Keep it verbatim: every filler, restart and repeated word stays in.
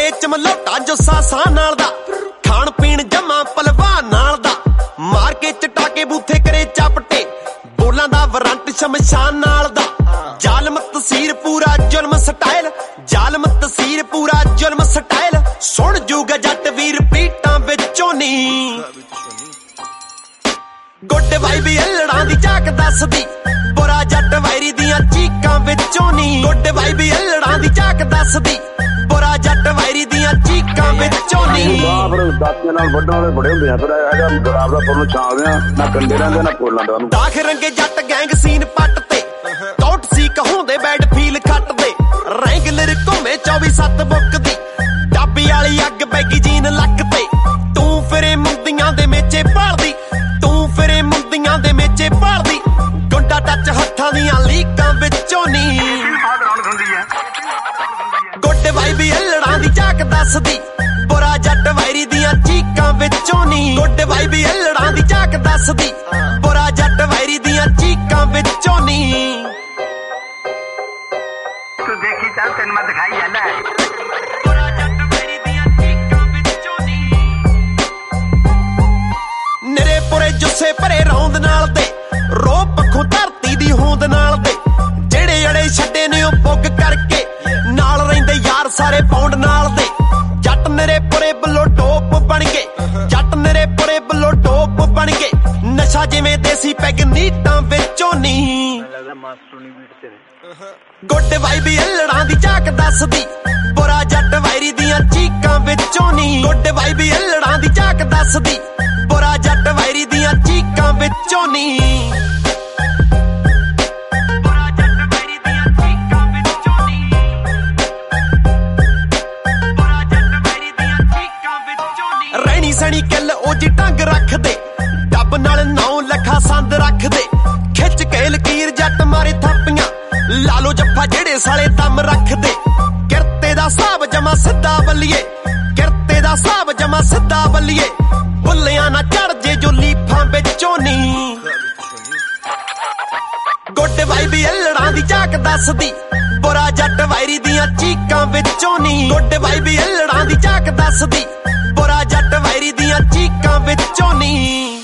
ਕੇ ਚਮਲੋਟਾ ਜੋ ਸਾਸਾਂ ਨਾਲ ਦਾ ਖਾਣ ਪੀਣ ਜਮਾ ਪਲਵਾ ਨਾਲ ਦਾ ਮਾਰ ਕੇ ਚਟਾਕੇ ਬੂਥੇ ਕਰੇ ਚਾਪਟੇ ਬੋਲਾਂ ਦਾ ਵਰੰਟ ਸ਼ਮਸ਼ਾਨ ਨਾਲ ਦਾ ਜ਼ਾਲਮ ਤਸੀਰ ਪੂਰਾ ਜ਼ੁਲਮ ਸਟਾਈਲ ਜ਼ਾਲਮ ਤਸੀਰ ਪੂਰਾ ਜ਼ੁਲਮ ਸਟਾਈਲ ਸੁਣ ਜੂਗਾ ਜੱਟ ਵੀਰ ਪੀਟਾਂ ਵਿੱਚੋਂ ਨੀ ਗੁੱਡ ਵਾਈਬ ਅਲੜਾਂ ਦੀ ਝਾਕ ਦੱਸਦੀ ਬੁਰਾ ਜੱਟ ਵੈਰੀ ਦੀਆਂ ਚੀਕਾਂ ਵਿੱਚੋਂ ਨੀ ਗੁੱਡ ਵਾਈਬ ਅਲੜਾਂ ਦੀ ਝਾਕ ਦੱਸਦੀ ਬੁਰਾ ਜੱਟ ਵੈਰੀ ਦੀਆਂ ਚੀਕਾਂ ਵਿੱਚੋਂ ਨੀ ਫਿਰ ਦਾਤੇ ਨਾਲ ਵੱਢਣ ਵਾਲੇ ਬੜੇ ਹੁੰਦੇ ਆ ਫਿਰ ਹੈਗਾ ਗੁਲਾਬ ਦਾ ਫੁੱਲ ਛਾਲਦੇ ਆ ਨਾ ਕੰਡੇ ਰਹਿੰਦੇ ਨਾ ਕੋਲਾਂ ਦਾ ਉਹਨੂੰ ਦਾਖ ਰੰਗੇ ਜੱਟ ਗੈਂਗ ਸੀਨ ਪੱਟ ਤੇ ਟੌਟ ਸੀ ਕਹੋਂਦੇ ਬੈਡ ਫੀਲ ਖੱਟਦੇ ਰੈਂਗਲਰ ਘੁੰਮੇ ਚੌਵੀ ਸੱਤ ਬੁੱਕ ਦੀ ਡਾਬੀ ਵਾਲੀ ਅੱਗ ਬੈਗੀ ਜੀਨ ਲੱਕ ਤੇ ਤੂੰ ਫਿਰੇ ਮੁੰਦੀਆਂ ਦੇ ਮੇਚੇ ਭਾਲਦੀ ਤੂੰ ਫਿਰੇ ਮੁੰਦੀਆਂ ਦੇ ਮੇਚੇ ਭਾਲਦੀ ਗੁੰਡਾ ਟੱਚ ਹੱਥਾਂ ਦੀਆਂ ਲੀਕਾਂ ਵਿੱਚੋਂ ਨੀ ਗੁੱਡ ਵਾਈਬ ਅਲੜਾਂ ਦੀ ਝਾਕ ਦੱਸਦੀ ਬੁਰਾ ਜੱਟ ਵੈਰੀ ਦੀਆਂ ਚੀਕਾਂ ਵਿੱਚੋਂ ਨੀ ਗੁੱਡ ਵਾਈਬ ਅਲੜਾਂ ਦੀ ਝਾਕ ਦੱਸਦੀ ਬੁਰਾ ਜੱਟ ਵੈਰੀ ਦੀਆਂ ਚੀਕਾਂ ਵਿੱਚੋਂ ਨੀ ਤੂੰ ਦੇਖੀ ਚੱਲ ਤੈਨੂੰ ਮੈਂ ਦਿਖਾਈ ਜਾਂਦਾ ਬੁਰਾ ਜੱਟ ਵੈਰੀ ਦੀਆਂ ਚੀਕਾਂ ਵਿੱਚੋਂ ਨੀ ਨਿਰੇ ਪੁਰੇ ਜੁੱਸੇ ਭਰੇ ਰੌਂਦ ਨਾਲ ਦੇ ਰੋ ਪੱਖੋਂ ਧਰਤੀ ਦੀ ਹੋਂਦ ਨਾਲ ਦੇ ਜਿਹੜੇ ਅੜੇ ਛੱਡੇ ਨੇ ਉਹ ਪੁੱਗ ਕਰਕੇ ਨਾਲ ਰਹਿੰਦੇ ਯਾਰ ਸਾਰੇ ਪੌਂਡ ਨਾਲ ਦੇ ਜੱਟ ਨਿਰੇ ਪੁਰੇ ਬਲੋ ਟੋਪ ਬਣ ਗਏ ਜੱਟ ਨਿਰੇ ਪੁਰੇ ਬਲੋ ਟੋਪ ਬਣ ਗਏ ਨਸ਼ਾ ਜਿਵੇਂ ਦੇਸੀ ਪੈਗ ਨੀਟਾਂ ਵਿੱਚੋਂ ਨੀ ਗੁੱਡ ਵਾਈਬ ਅਲੜਾਂ ਦੀ ਝਾਕ ਦੱਸਦੀ ਬੁਰਾ ਜੱਟ ਵੈਰੀ ਦੀਆਂ ਚੀਕਾਂ ਵਿੱਚੋਂ ਨੀ ਗੁੱਡ ਵਾਈਬ ਅਲੜਾਂ ਦੀ ਝਾਕ ਦੱਸਦੀ ਬੁਰਾ ਜੱਟ ਵੈਰੀ ਦੀਆਂ ਚੀਕਾਂ ਵਿੱਚੋਂ ਨੀ ਰਹਿਣੀ ਸਣੀ ਕਿੱਲ ਉਹ ਜੀ ਢੰਗ ਰੱਖਦੇ ਡੱਬ ਨਾਲ ਨੌ ਲੱਖਾ ਸੰਦ ਰੱਖਦੇ ਖਿੱਚ ਕੇ ਲਕੀਰ ਜੱਟ ਮਾਰੇ ਥਾਪੀਆਂ ਲਾ ਲੋ ਜੱਫਾ ਜਿਹੜੇ ਸਾਲੇ ਦਮ ਰੱਖਦੇ ਕਿਰਤੇ ਦਾ ਹਿਸਾਬ ਜਮਾ ਸਿੱਧਾ ਬੱਲੀਏ ਕਿਰਤੇ ਦਾ ਹਿਸਾਬ ਜਮਾ ਸਿੱਧਾ ਬੱਲੀਏ ਬੁੱਲਿਆਂ ਨਾ ਚੜ ਜੇ ਜੋ ਲੀਫਾਂ ਵਿੱਚੋਂ ਨੀ ਗੁੱਡ ਵਾਈਬ ਅਲੜਾਂ ਦੀ ਝਾਕ ਦੱਸਦੀ ਬੁਰਾ ਜੱਟ ਵੈਰੀ ਦੀਆਂ ਚੀਕਾਂ ਵਿੱਚੋਂ ਨੀ ਗੁੱਡ ਵਾਈਬ ਅਲੜਾਂ ਦੀ ਝਾਕ ਦੱਸਦੀ ਬੁਰਾ ਜੱਟ ਵੈਰੀ ਦੀਆਂ ਚੀਕਾਂ ਵਿੱਚੋਂ ਨੀ